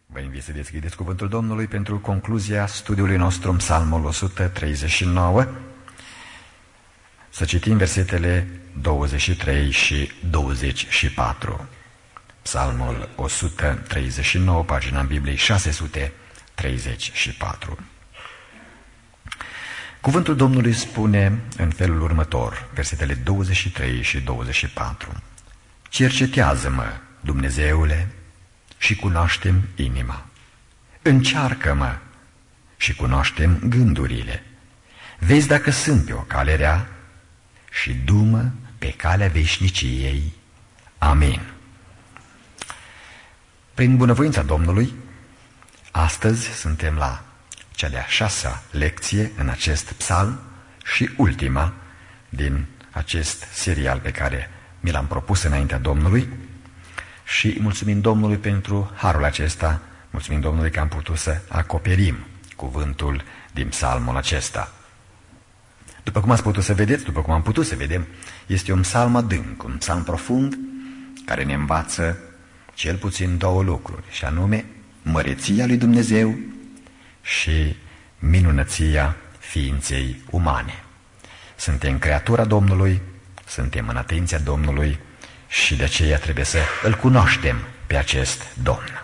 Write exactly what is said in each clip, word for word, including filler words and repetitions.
Vă invit să deschideți cuvântul Domnului pentru concluzia studiului nostru în Psalmul o sută treizeci și nouă. Să citim versetele douăzeci și trei și douăzeci și patru. Psalmul o sută treizeci și nouă, pagina Bibliei șase sute treizeci și patru. Cuvântul Domnului spune în felul următor, versetele douăzeci și trei și douăzeci și patru. Cercetează-mă, Dumnezeule, și cunoaștem inima. Încearcă-mă și cunoaștem gândurile. Vezi dacă sunt pe o cale rea și du-mă pe calea veșniciei. Amin. Prin bunăvoința Domnului, astăzi suntem la cea de-a șasea lecție în acest psalm și ultima din acest serial pe care mi l-am propus înaintea Domnului. Și mulțumim Domnului pentru harul acesta, mulțumim Domnului că am putut să acoperim cuvântul din psalmul acesta. După cum ați putut să vedeți, după cum am putut să vedem, este un psalm adânc, un psalm profund, care ne învață cel puțin două lucruri, și anume măreția lui Dumnezeu și minunăția ființei umane. Suntem creatura Domnului, suntem în atenția Domnului, și de aceea trebuie să îl cunoaștem pe acest Domn.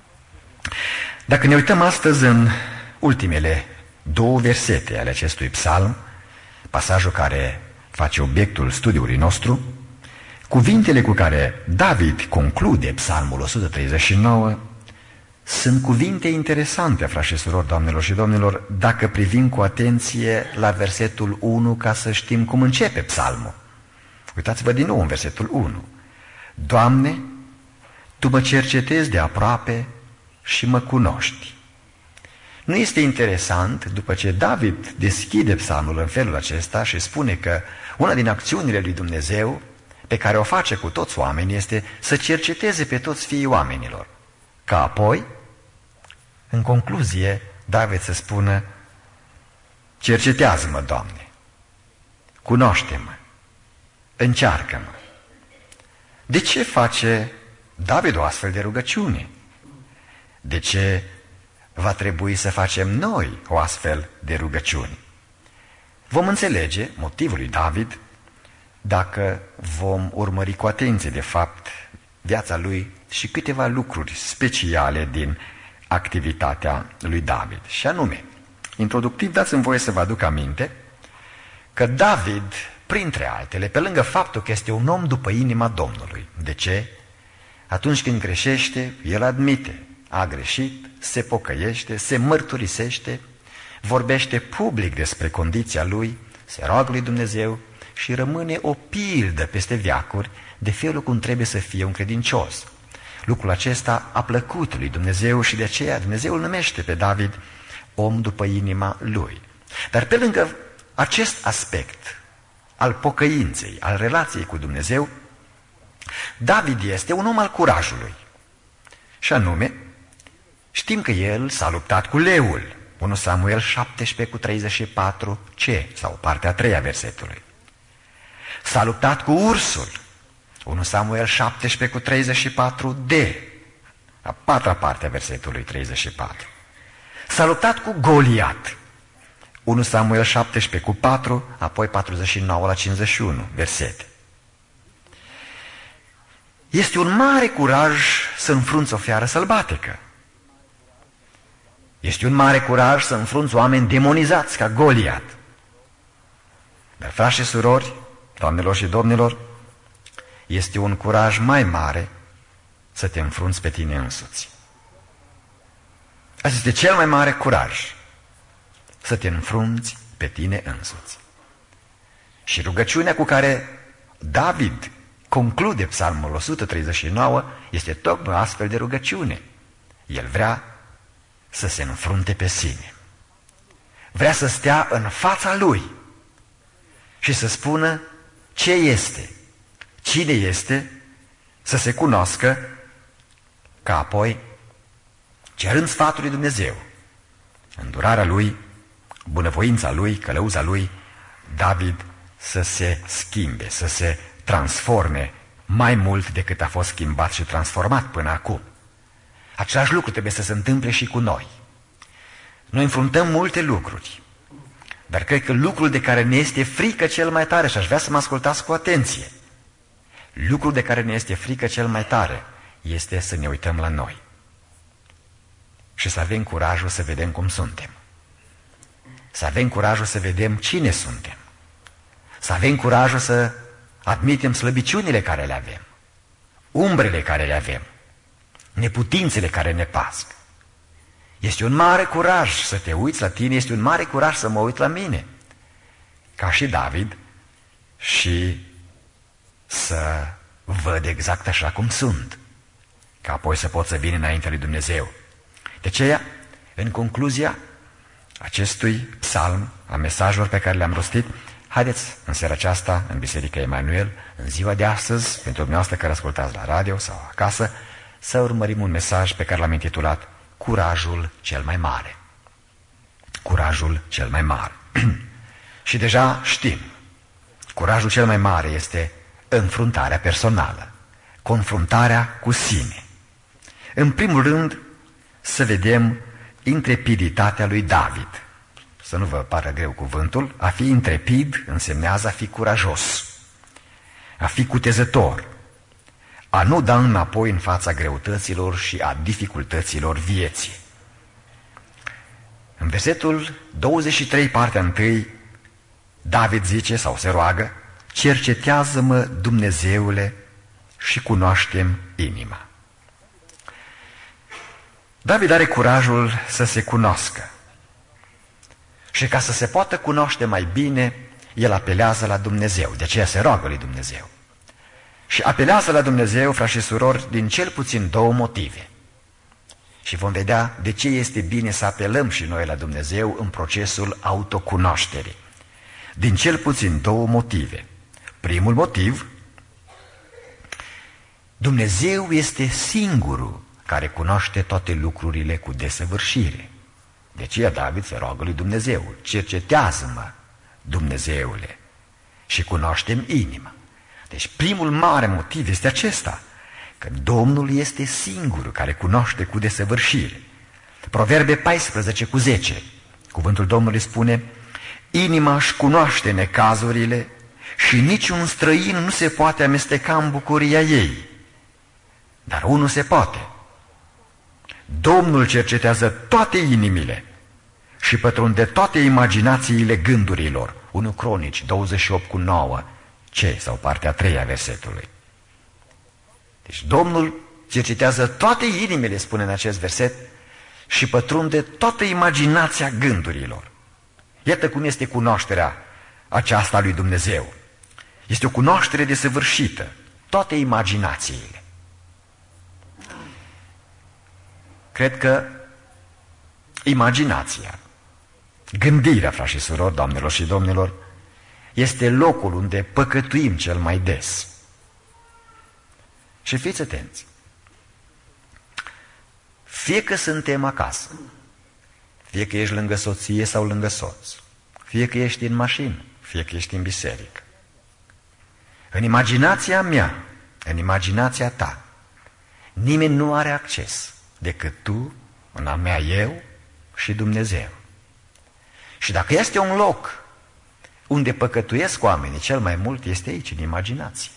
Dacă ne uităm astăzi în ultimele două versete ale acestui psalm, pasajul care face obiectul studiului nostru, cuvintele cu care David conclude psalmul o sută treizeci și nouă sunt cuvinte interesante, frați și surori, doamnelor și domnilor, dacă privim cu atenție la versetul unu ca să știm cum începe psalmul. Uitați-vă din nou în versetul unu. Doamne, Tu mă cercetezi de aproape și mă cunoști. Nu este interesant, după ce David deschide psalmul în felul acesta și spune că una din acțiunile lui Dumnezeu pe care o face cu toți oamenii este să cerceteze pe toți fiii oamenilor, ca apoi, în concluzie, David să spună: cercetează-mă, Doamne, cunoaște-mă, încearcă-mă. De ce face David o astfel de rugăciune? De ce va trebui să facem noi o astfel de rugăciune? Vom înțelege motivul lui David dacă vom urmări cu atenție, de fapt, viața lui și câteva lucruri speciale din activitatea lui David. Și anume, introductiv, dați-mi voie să vă aduc aminte că David, printre altele, pe lângă faptul că este un om după inima Domnului. De ce? Atunci când greșește, el admite, a greșit, se pocăiește, se mărturisește, vorbește public despre condiția lui, se roagă lui Dumnezeu și rămâne o pildă peste veacuri de felul cum trebuie să fie un credincios. Lucrul acesta a plăcut lui Dumnezeu și de aceea Dumnezeu îl numește pe David om după inima lui. Dar pe lângă acest aspect al pocăinței, al relației cu Dumnezeu, David este un om al curajului. Și anume, știm că el s-a luptat cu leul, unu Samuel șaptesprezece cu treizeci și patru ce, sau partea a treia versetului. S-a luptat cu ursul, unu Samuel șaptesprezece cu treizeci și patru d, a patra parte a versetului treizeci și patru. S-a luptat cu Goliat, unu Samuel șaptesprezece cu patru, apoi patruzeci și nouă la cincizeci și unu versete. Este un mare curaj să înfrunți o fiară sălbatică. Este un mare curaj să înfrunți oameni demonizați ca Goliat. Dar, frați și surori, doamnelor și domnilor, este un curaj mai mare să te înfrunți pe tine însuți. Asta este cel mai mare curaj, să te înfrunți pe tine însuți. Și rugăciunea cu care David conclude psalmul o sută treizeci și nouă este tocmai astfel de rugăciune. El vrea să se înfrunte pe sine. Vrea să stea în fața lui și să spună ce este, cine este, să se cunoască, ca apoi, cerând sfatul lui Dumnezeu, îndurarea lui, bunăvoința lui, călăuza lui, David să se schimbe, să se transforme mai mult decât a fost schimbat și transformat până acum. Același lucru trebuie să se întâmple și cu noi. Noi înfruntăm multe lucruri, dar cred că lucrul de care ne este frică cel mai tare, și aș vrea să mă ascultați cu atenție, lucrul de care ne este frică cel mai tare este să ne uităm la noi și să avem curajul să vedem cum suntem. Să avem curajul să vedem cine suntem. Să avem curajul să admitem slăbiciunile care le avem, umbrele care le avem, neputințele care ne pasc. Este un mare curaj să te uiți la tine, este un mare curaj să mă uit la mine, ca și David, și să văd exact așa cum sunt, ca apoi să pot să vin înaintea lui Dumnezeu. De aceea, în concluzia acestui psalm, a mesajelor pe care le-am rostit, haideți în seara aceasta, în Biserica Emanuel, în ziua de astăzi, pentru dumneavoastră care ascultați la radio sau acasă, să urmărim un mesaj pe care l-am intitulat Curajul cel mai mare. Curajul cel mai mare. Și deja știm, curajul cel mai mare este înfruntarea personală, confruntarea cu sine. În primul rând, să vedem intrepiditatea lui David. Să nu vă pară greu cuvântul, a fi intrepid însemnează a fi curajos, a fi cutezător, a nu da înapoi în fața greutăților și a dificultăților vieții. În versetul douăzeci și trei, partea întâi, David zice sau se roagă: cercetează-mă, Dumnezeule, și cunoaște-mi inima. David are curajul să se cunoască. Și ca să se poată cunoaște mai bine, el apelează la Dumnezeu. De aceea se roagă lui Dumnezeu. Și apelează la Dumnezeu, frați și surori, din cel puțin două motive. Și vom vedea de ce este bine să apelăm și noi la Dumnezeu în procesul autocunoașterii. Din cel puțin două motive. Primul motiv: Dumnezeu este singurul care cunoaște toate lucrurile cu desăvârșire. De aceea David se roagă lui Dumnezeu: cercetează-mă, Dumnezeule, și cunoaște-mi inima. Deci primul mare motiv este acesta, că Domnul este singurul care cunoaște cu desăvârșire. Proverbe paisprezece cu zece, cuvântul Domnului spune: inima își cunoaște necazurile și niciun străin nu se poate amesteca în bucuria ei. Dar unul se poate: Domnul cercetează toate inimile și pătrunde toate imaginațiile gândurilor. unu Cronici douăzeci și opt cu nouă, C sau partea a treia versetului. Deci Domnul cercetează toate inimile, spune în acest verset, și pătrunde toată imaginația gândurilor. Iată cum este cunoașterea aceasta a lui Dumnezeu. Este o cunoaștere desăvârșită, toate imaginațiile. Cred că imaginația, gândirea, frați și surori, doamnelor și domnilor, este locul unde păcătuim cel mai des. Și fiți atenți, fie că suntem acasă, fie că ești lângă soție sau lângă soț, fie că ești în mașină, fie că ești în biserică, în imaginația mea, în imaginația ta, nimeni nu are acces decât tu, în a mea eu și Dumnezeu. Și dacă este un loc unde păcătuiesc oamenii cel mai mult, este aici, în imaginație.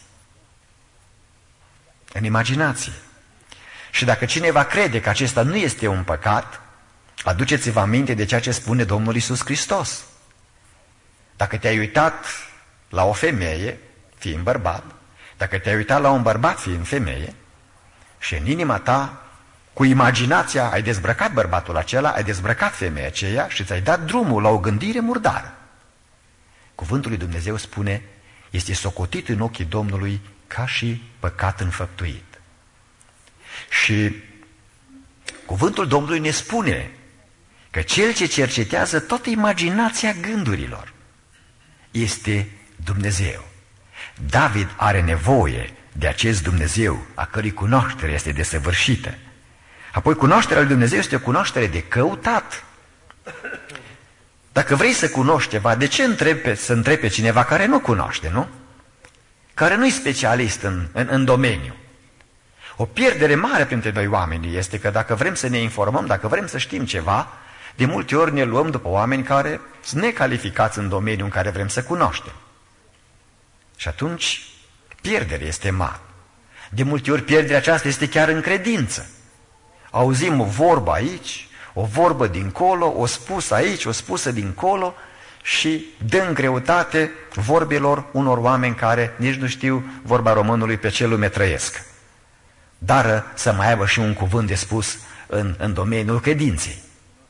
În imaginație. Și dacă cineva crede că acesta nu este un păcat, aduceți-vă aminte de ceea ce spune Domnul Iisus Hristos. Dacă te-ai uitat la o femeie, fiind bărbat, dacă te-ai uitat la un bărbat, fiind femeie, și în inima ta, cu imaginația, ai dezbrăcat bărbatul acela, ai dezbrăcat femeia aceea și ți-ai dat drumul la o gândire murdară. Cuvântul lui Dumnezeu spune: este socotit în ochii Domnului ca și păcat înfăptuit. Și cuvântul Domnului ne spune că cel ce cercetează toată imaginația gândurilor este Dumnezeu. David are nevoie de acest Dumnezeu, a cărui cunoaștere este desăvârșită. Apoi cunoașterea lui Dumnezeu este o cunoaștere de căutat. Dacă vrei să cunoști ceva, de ce întrebi, să întrebi pe cineva care nu cunoaște, nu? Care nu e specialist în, în, în domeniu. O pierdere mare printre noi oamenii este că dacă vrem să ne informăm, dacă vrem să știm ceva, de multe ori ne luăm după oameni care sunt necalificați în domeniul în care vrem să cunoaștem. Și atunci pierderea este mare. De multe ori pierderea aceasta este chiar în credință. Auzim o vorbă aici, o vorbă dincolo, o spusă aici, o spusă dincolo și dă în greutate vorbelor unor oameni care nici nu știu vorba românului pe ce lume trăiesc. Dar să mai aibă și un cuvânt de spus în, în domeniul credinței.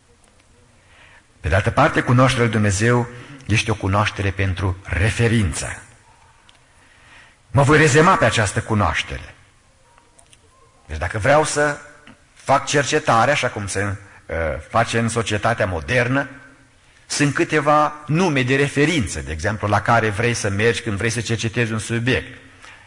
Pe de altă parte, cunoașterea lui Dumnezeu este o cunoaștere pentru referință. Mă voi rezema pe această cunoaștere. Deci dacă vreau să fac cercetare, așa cum se uh, face în societatea modernă, sunt câteva nume de referință, de exemplu, la care vrei să mergi când vrei să cercetezi un subiect.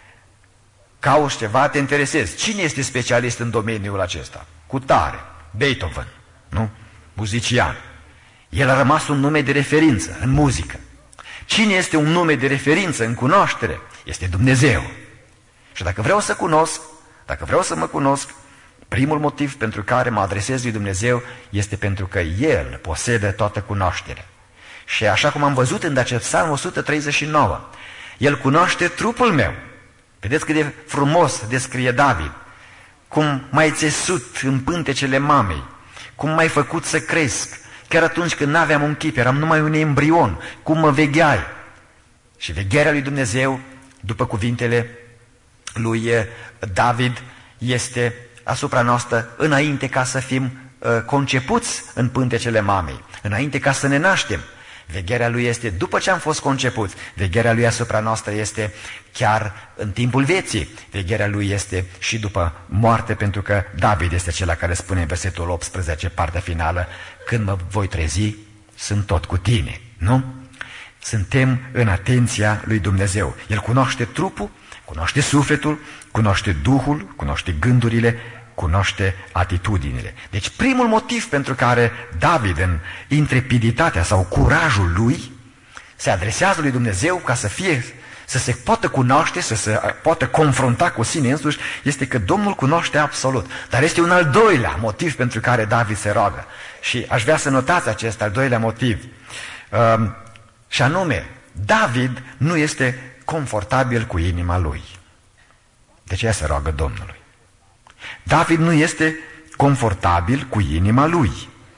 Cauți ceva, te interesezi. Cine este specialist în domeniul acesta? Cutare, Beethoven, nu? Muzician. El a rămas un nume de referință în muzică. Cine este un nume de referință în cunoaștere? Este Dumnezeu. Și dacă vreau să cunosc, dacă vreau să mă cunosc, primul motiv pentru care mă adresez lui Dumnezeu este pentru că El posedă toată cunoașterea. Și așa cum am văzut în acest Psalm o sută treizeci și nouă, El cunoaște trupul meu. Vedeți cât de frumos descrie David, cum m-ai țesut în pântecele mamei, cum m-ai făcut să cresc, chiar atunci când n-aveam un chip, eram numai un embrion, cum mă vegheai. Și vegherea lui Dumnezeu, după cuvintele lui David, este asupra noastră înainte ca să fim uh, concepuți în pântecele mamei, înainte ca să ne naștem. Vegherea lui este după ce am fost concepuți. Vegherea lui asupra noastră este chiar în timpul vieții. Vegherea lui este și după moarte, pentru că David este acela care spune în versetul optsprezece, partea finală, când mă voi trezi, sunt tot cu tine. Nu? Suntem în atenția lui Dumnezeu. El cunoaște trupul, cunoaște sufletul, cunoaște Duhul, cunoaște gândurile, cunoaște atitudinile. Deci primul motiv pentru care David, în intrepiditatea sau curajul lui, se adresează lui Dumnezeu ca să fie, să se poată cunoaște, să se poată confrunta cu sine însuși, este că Domnul cunoaște absolut. Dar este un al doilea motiv pentru care David se roagă. Și aș vrea să notați acest al doilea motiv. Uh, și anume, David nu este confortabil cu inima lui. De ce se roagă Domnului? David nu este confortabil cu inima lui.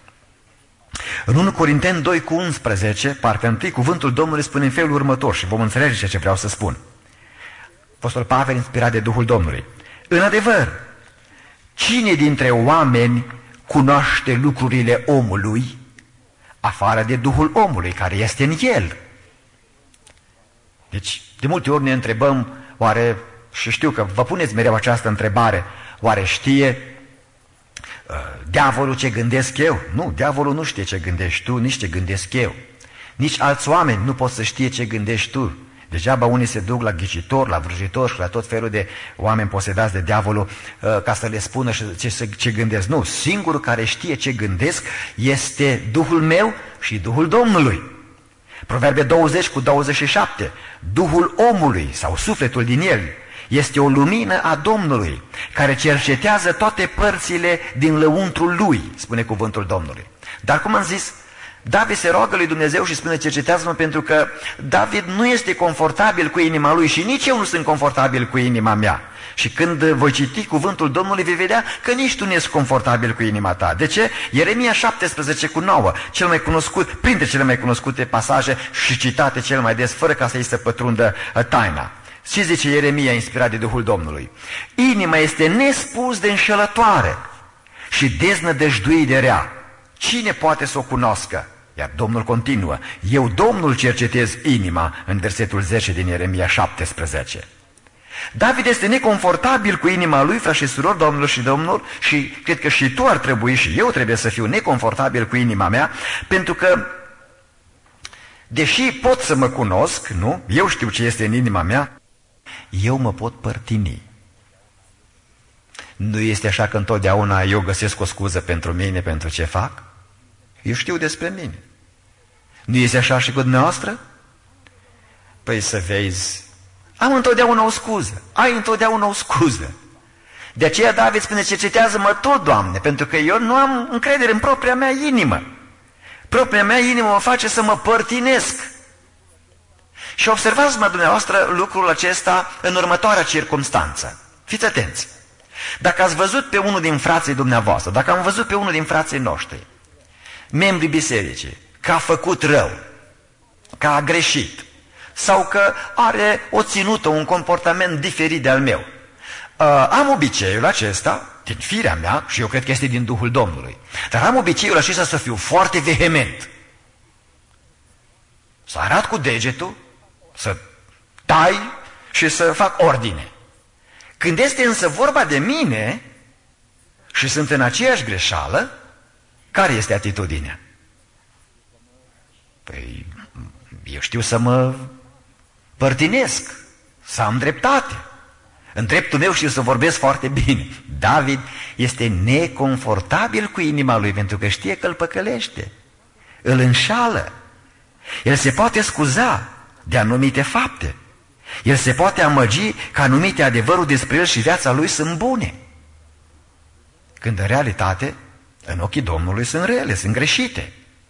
În întâi Corinteni doi cu unsprezece, partea întâi, cuvântul Domnului spune în felul următor și vom înțelege ceea ce vreau să spun. Apostol Pavel, inspirat de Duhul Domnului. În adevăr, cine dintre oameni cunoaște lucrurile omului, afară de Duhul omului care este în el? Deci, de multe ori ne întrebăm, oare, și știu că vă puneți mereu această întrebare, oare știe uh, diavolul ce gândesc eu? Nu, diavolul nu știe ce gândești tu, nici ce gândesc eu. Nici alți oameni nu pot să știe ce gândești tu. Degeaba unii se duc la ghicitor, la vrăjitor și la tot felul de oameni posedați de diavolul uh, ca să le spună ce, ce gândesc. Nu, singurul care știe ce gândesc este Duhul meu și Duhul Domnului. Proverbe douăzeci cu douăzeci și șapte. Duhul omului sau sufletul din el este o lumină a Domnului, care cercetează toate părțile din lăuntrul lui, spune cuvântul Domnului. Dar cum am zis, David se roagă lui Dumnezeu și spune, cercetează-mă, pentru că David nu este confortabil cu inima lui și nici eu nu sunt confortabil cu inima mea. Și când voi citi cuvântul Domnului, vei vedea că nici tu nu ești confortabil cu inima ta. De ce? Ieremia șaptesprezece cu nouă, cel mai cunoscut, printre cele mai cunoscute pasaje și citate cel mai des, fără ca să-i se pătrundă taina. Și zice Ieremia, inspirat de Duhul Domnului? Inima este nespus de înșelătoare și deznădăjduit de rea. Cine poate să o cunoască? Iar Domnul continuă, eu Domnul cercetez inima, în versetul zece din Ieremia șaptesprezece. David este neconfortabil cu inima lui, frați și surori, domnilor și domnilor, și cred că și tu ar trebui și eu trebuie să fiu neconfortabil cu inima mea, pentru că deși pot să mă cunosc, nu? Eu știu ce este în inima mea, eu mă pot părtini. Nu este așa că întotdeauna eu găsesc o scuză pentru mine, pentru ce fac? Eu știu despre mine. Nu este așa și cu dumneavoastră? Păi să vezi, am întotdeauna o scuză, ai întotdeauna o scuză. De aceea David spune, cercetează-mă tu, Doamne, pentru că eu nu am încredere în propria mea inimă. Propria mea inimă mă face să mă părtinesc. Și observați-mă dumneavoastră lucrul acesta în următoarea circumstanță. Fiți atenți. Dacă ați văzut pe unul din frații dumneavoastră, dacă am văzut pe unul din frații noștri, membrii bisericii, că a făcut rău, că a greșit, sau că are o ținută, un comportament diferit de al meu, uh, am obiceiul acesta, din firea mea, și eu cred că este din Duhul Domnului, dar am obiceiul acesta să fiu foarte vehement, să arat cu degetul, să tai și să fac ordine. Când este însă vorba de mine și sunt în aceeași greșeală, care este atitudinea? Păi, eu știu să mă părtinesc, să am dreptate. În dreptul meu știu să vorbesc foarte bine. David este neconfortabil cu inima lui pentru că știe că îl păcălește, îl înșală. El se poate scuza de anumite fapte. El se poate amăgi că anumite adevăruri despre el și viața lui sunt bune, când în realitate, în ochii Domnului sunt rele, sunt greșite.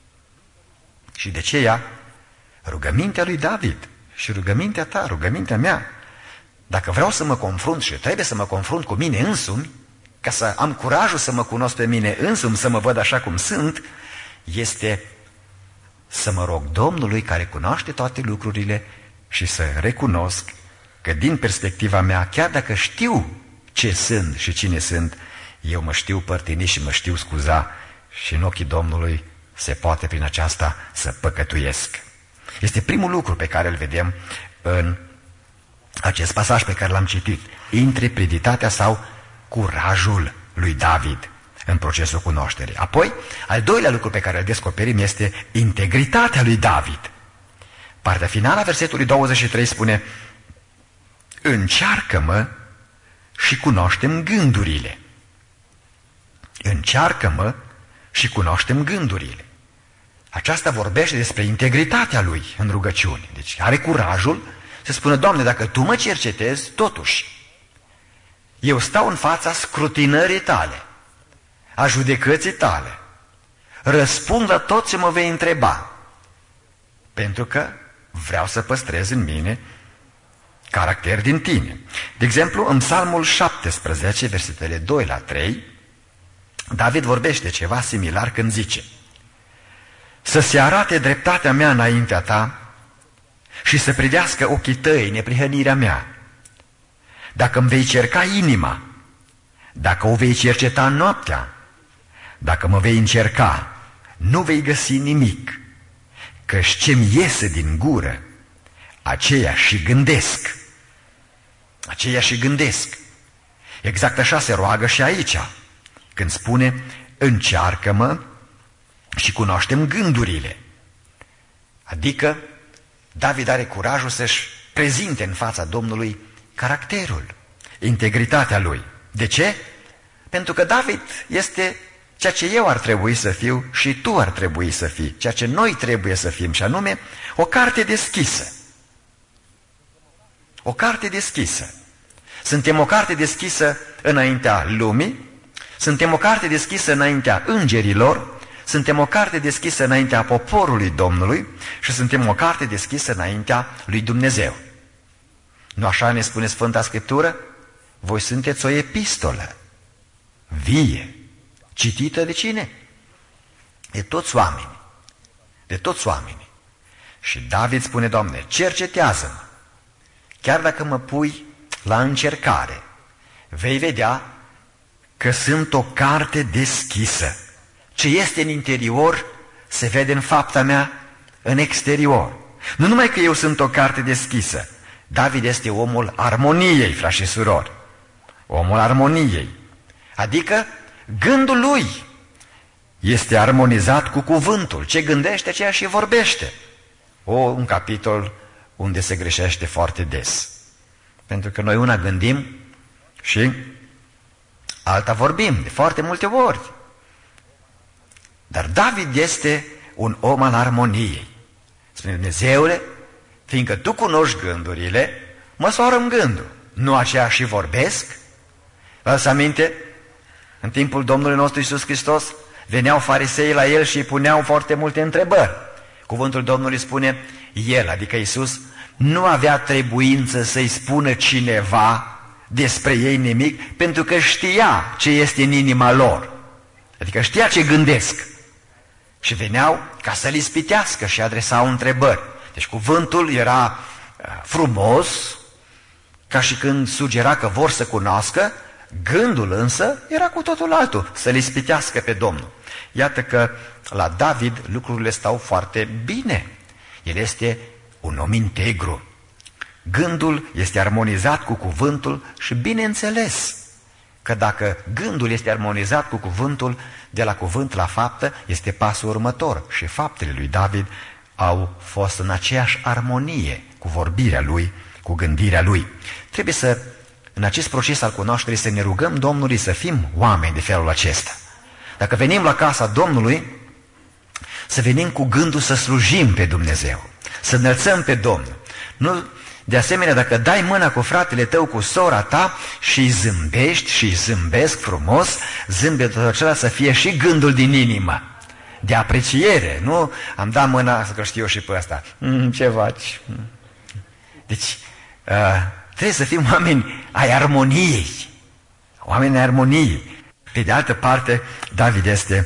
Și de aceea, rugămintea lui David și rugămintea ta, rugămintea mea, dacă vreau să mă confrunt și trebuie să mă confrunt cu mine însumi, ca să am curajul să mă cunosc pe mine însumi, să mă văd așa cum sunt, este să mă rog Domnului care cunoaște toate lucrurile și să recunosc că din perspectiva mea, chiar dacă știu ce sunt și cine sunt, eu mă știu părtini și mă știu scuza și în ochii Domnului se poate prin aceasta să păcătuiesc. Este primul lucru pe care îl vedem în acest pasaj pe care l-am citit. Intrepiditatea sau curajul lui David în procesul cunoașterii. Apoi, al doilea lucru pe care îl descoperim este integritatea lui David. Partea finală a versetului douăzeci și trei spune: încearcă-mă și cunoaștem gândurile. Încearcă-mă și cunoaștem gândurile. Aceasta vorbește despre integritatea lui în rugăciune. Deci are curajul să spună: Doamne, dacă Tu mă cercetezi, totuși eu stau în fața scrutinării Tale, a judecății Tale, răspund la tot ce mă vei întreba, pentru că vreau să păstrez în mine caracter din Tine. De exemplu, în Psalmul șaptesprezece, versetele doi la trei, David vorbește ceva similar când zice: să se arate dreptatea mea înaintea Ta și să privească ochii Tăi neprihănirea mea. Dacă îmi vei cerca inima, dacă o vei cerceta noaptea, dacă mă vei încerca, nu vei găsi nimic, căci ce-mi iese din gură, aceea și gândesc. Aceea și gândesc. Exact așa se roagă și aici, când spune: încearcă-mă și cunoaștem gândurile. Adică David are curajul să-și prezinte în fața Domnului caracterul, integritatea lui. De ce? Pentru că David este ceea ce eu ar trebui să fiu și tu ar trebui să fii, ceea ce noi trebuie să fim, și anume o carte deschisă. O carte deschisă. Suntem o carte deschisă înaintea lumii, suntem o carte deschisă înaintea îngerilor, suntem o carte deschisă înaintea poporului Domnului și suntem o carte deschisă înaintea lui Dumnezeu. Nu așa ne spune Sfânta Scriptură? Voi sunteți o epistolă vie, citită de cine? De toți oamenii. De toți oamenii. Și David spune: Doamne, cercetează-mă. Chiar dacă mă pui la încercare, vei vedea că sunt o carte deschisă. Ce este în interior se vede în fapta mea în exterior. Nu numai că eu sunt o carte deschisă, David este omul armoniei, frați și surori. Omul armoniei. Adică gândul lui este armonizat cu cuvântul. Ce gândește, aceea și vorbește. O, un capitol unde se greșește foarte des. Pentru că noi una gândim și alta vorbim de foarte multe ori. Dar David este un om al armoniei. Spune: Dumnezeule, fiindcă Tu cunoști gândurile, măsoară-mi gândul. Nu aceea și vorbesc? Vă aminte? În timpul Domnului nostru Iisus Hristos veneau fariseii la el și îi puneau foarte multe întrebări. Cuvântul Domnului spune, el, adică Iisus, nu avea trebuință să-i spună cineva despre ei nimic, pentru că știa ce este în inima lor. Adică știa ce gândesc. Și veneau ca să-l ispitească și adresau întrebări. Deci cuvântul era frumos, ca și când sugera că vor să cunoască, gândul însă era cu totul altul, să-l ispitească pe Domnul. Iată că la David lucrurile stau foarte bine. El este un om integru. Gândul este armonizat cu cuvântul și bineînțeles că dacă gândul este armonizat cu cuvântul, de la cuvânt la faptă este pasul următor. Și faptele lui David au fost în aceeași armonie cu vorbirea lui, cu gândirea lui. Trebuie să, în acest proces al cunoașterii, să ne rugăm Domnului să fim oameni de felul acesta. Dacă venim la casa Domnului, să venim cu gândul să slujim pe Dumnezeu, să înălțăm pe Domnul. Nu, de asemenea, dacă dai mâna cu fratele tău, cu sora ta și îi zâmbești și îi zâmbesc frumos, zâmbetul acela să fie și gândul din inimă, de apreciere, nu? Am dat mâna, să știu eu și pe ăsta. Mm, ce faci? Deci, uh, trebuie să fim oameni ai armoniei, oameni ai armoniei. Pe de altă parte, David este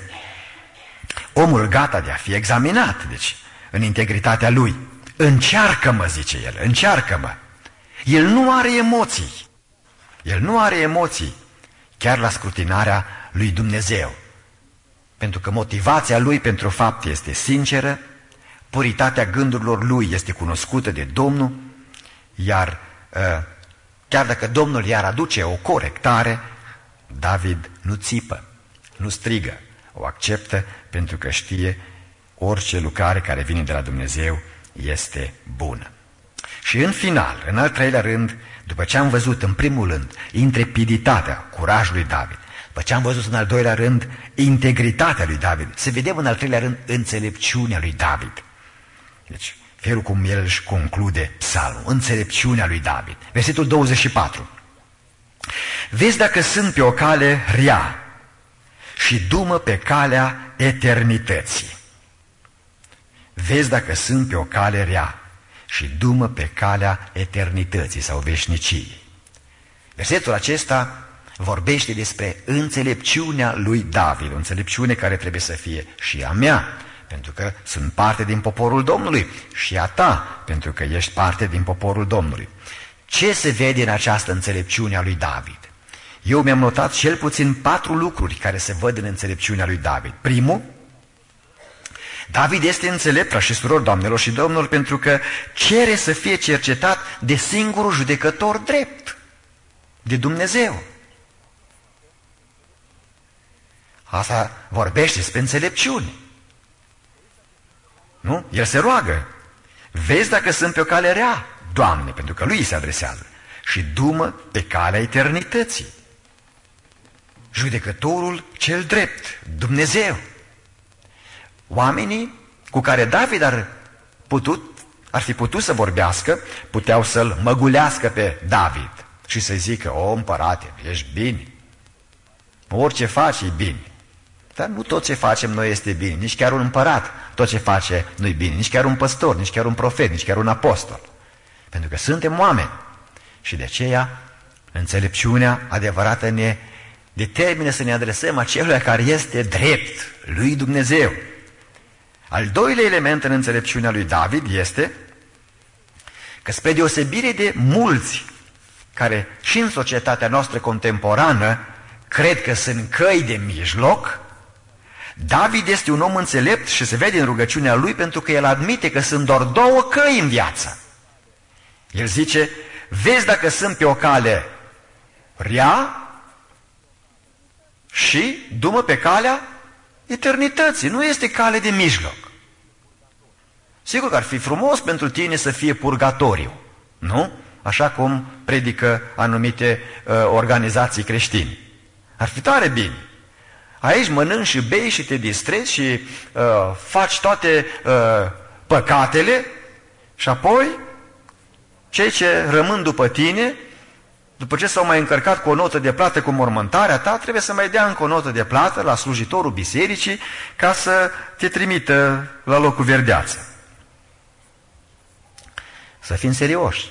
omul gata de a fi examinat, deci, în integritatea lui. Încearcă-mă, zice el, încearcă-mă. El nu are emoții. El nu are emoții chiar la scrutinarea lui Dumnezeu. Pentru că motivația lui pentru fapt este sinceră, puritatea gândurilor lui este cunoscută de Domnul, iar chiar dacă Domnul i-ar aduce o corectare, David nu țipă, nu strigă, o acceptă pentru că știe orice lucrare care vine de la Dumnezeu este bună. Și în final, în al treilea rând, după ce am văzut în primul rând intrepiditatea, curajul lui David, după ce am văzut în al doilea rând integritatea lui David, să vedem în al treilea rând înțelepciunea lui David. Deci, felul cum el își conclude psalmul, înțelepciunea lui David. Versetul douăzeci și patru. Vezi dacă sunt pe o cale rea și du-mă pe calea eternității. Vezi dacă sunt pe o cale rea și du-mă pe calea eternității sau veșniciei. Versetul acesta vorbește despre înțelepciunea lui David, o înțelepciune care trebuie să fie și a mea, pentru că sunt parte din poporul Domnului, și a ta, pentru că ești parte din poporul Domnului. Ce se vede în această înțelepciune a lui David? Eu mi-am notat cel puțin patru lucruri care se văd în înțelepciunea lui David. Primul, David este înțelept, frați și surori, doamnelor și domnilor, pentru că cere să fie cercetat de singurul judecător drept, de Dumnezeu. Asta vorbește despre înțelepciune. Nu? El se roagă. Vezi dacă sunt pe o cale rea, Doamne, pentru că lui se adresează. Și du-mă pe calea eternității. Judecătorul cel drept, Dumnezeu. Oamenii cu care David ar, putut, ar fi putut să vorbească, puteau să-l măgulească pe David și să-i zică: o, împărate, ești bine. Orice faci e bine. Dar nu tot ce facem noi este bine. Nici chiar un împărat tot ce face nu-i bine. Nici chiar un păstor, nici chiar un profet, nici chiar un apostol. Pentru că suntem oameni. Și de aceea înțelepciunea adevărată ne determină să ne adresăm acelui care este drept, lui Dumnezeu. Al doilea element în înțelepciunea lui David este că, spre deosebire de mulți care și în societatea noastră contemporană cred că sunt căi de mijloc, David este un om înțelept și se vede în rugăciunea lui, pentru că el admite că sunt doar două căi în viață. El zice: vezi dacă sunt pe o cale rea și du-mă pe calea eternității. Nu este cale de mijloc. Sigur că ar fi frumos pentru tine să fie purgatoriu, nu? Așa cum predică anumite uh, organizații creștine. Ar fi tare bine. Aici mănânci și bei și te distrezi și uh, faci toate uh, păcatele și apoi cei ce rămân după tine După ce s-au mai încărcat cu o notă de plată cu mormântarea ta, trebuie să mai dea încă o notă de plată la slujitorul bisericii ca să te trimită la locul verdeață. Să fim serioși.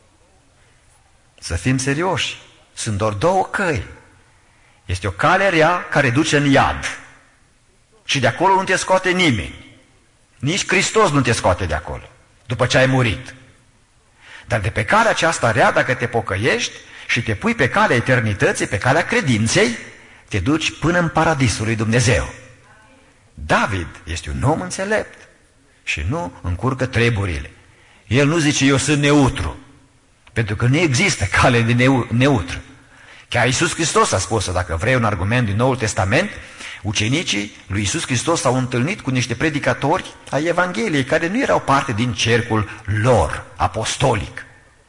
Să fim serioși. Sunt doar două căi. Este o cale rea care duce în iad. Și de acolo nu te scoate nimeni. Nici Hristos nu te scoate de acolo, după ce ai murit. Dar de pe calea aceasta rea, dacă te pocăiești și te pui pe calea eternității, pe calea credinței, te duci până în paradisul lui Dumnezeu. David este un om înțelept și nu încurcă treburile. El nu zice, eu sunt neutru, pentru că nu există cale de neu neutră. Chiar Iisus Hristos a spus, dacă vrei un argument din Noul Testament, ucenicii lui Iisus Hristos s-au întâlnit cu niște predicatori ai Evangheliei care nu erau parte din cercul lor apostolic.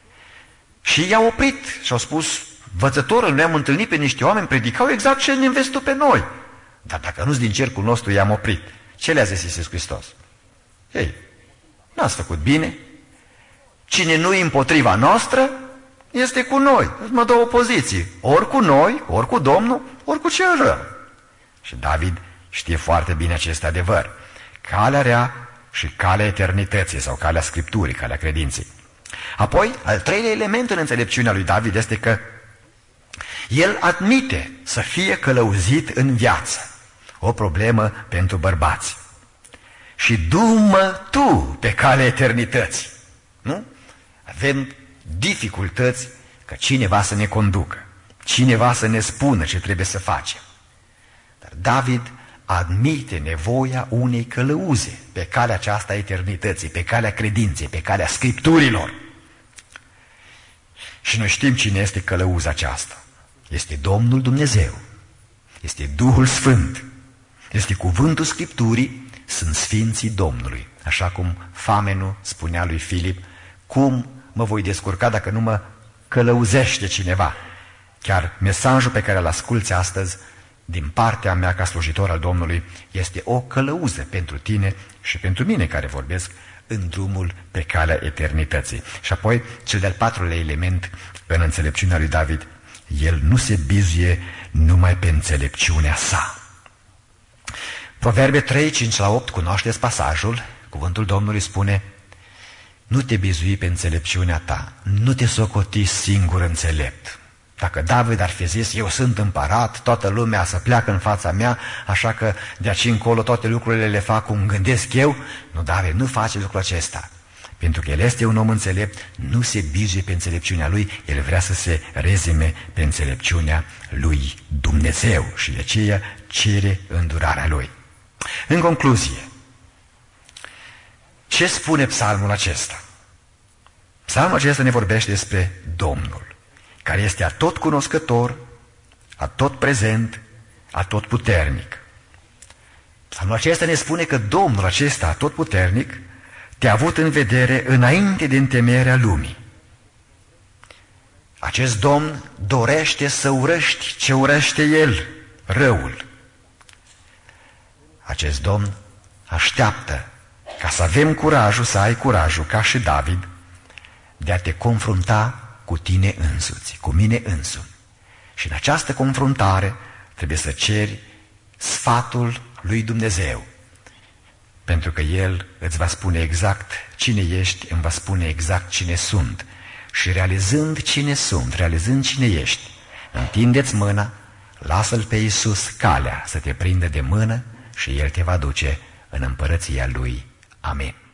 Și i-au oprit și au spus, învățătorul, ne-am întâlnit pe niște oameni, predicau exact ce ne înveți tu pe noi. Dar dacă nu-s din cercul nostru, i-am oprit. Ce le-a zis Iisus Hristos? Ei, n-ați făcut bine. Cine nu-i împotriva noastră, este cu noi. Mă dă o poziție. Ori cu noi, ori cu Domnul, ori cu cel rău. Și David știe foarte bine acest adevăr. Calea rea și calea eternității sau calea Scripturii, calea credinței. Apoi, al treilea element în înțelepciunea lui David este că el admite să fie călăuzit în viață. O problemă pentru bărbați. Și du-mă tu pe calea eternității. Nu? Avem dificultăți ca cineva să ne conducă, cineva să ne spună ce trebuie să facem. Dar David admite nevoia unei călăuze pe calea aceasta a eternității, pe calea credinței, pe calea Scripturilor. Și noi știm cine este călăuza aceasta. Este Domnul Dumnezeu, este Duhul Sfânt, este cuvântul Scripturii, sunt Sfinții Domnului. Așa cum Famenul spunea lui Filip, cum mă voi descurca dacă nu mă călăuzește cineva? Chiar mesajul pe care îl asculți astăzi din partea mea ca slujitor al Domnului este o călăuză pentru tine și pentru mine care vorbesc în drumul pe calea eternității. Și apoi, cel de-al patrulea element în înțelepciunea lui David, el nu se bizuie numai pe înțelepciunea sa. Proverbe trei, cinci la opt, cunoașteți pasajul, cuvântul Domnului spune, nu te bizui pe înțelepciunea ta, nu te socoti singur înțelept. Dacă David ar fi zis, eu sunt împărat, toată lumea să pleacă în fața mea, așa că de aici încolo toate lucrurile le fac cum gândesc eu, nu, David nu face lucrul acesta. Pentru că el este un om înțelept, nu se bizuie pe înțelepciunea lui, el vrea să se rezime pe înțelepciunea lui Dumnezeu și de aceea cere îndurarea lui. În concluzie, ce spune psalmul acesta? Psalmul acesta ne vorbește despre Domnul, care este atot cunoscător, atot prezent, atot puternic. Psalmul acesta ne spune că Domnul acesta atot puternic te-a avut în vedere înainte de întemeierea lumii. Acest Domn dorește să urăști ce urăște El, răul. Acest Domn așteaptă ca să avem curajul, să ai curajul, ca și David, de a te confrunta cu tine însuți, cu mine însumi. Și în această confruntare trebuie să ceri sfatul lui Dumnezeu, pentru că El îți va spune exact cine ești, îmi va spune exact cine sunt. Și realizând cine sunt, realizând cine ești, întindeți mâna, lasă-L pe Iisus calea să te prindă de mână și El te va duce în împărăția Lui. Amin.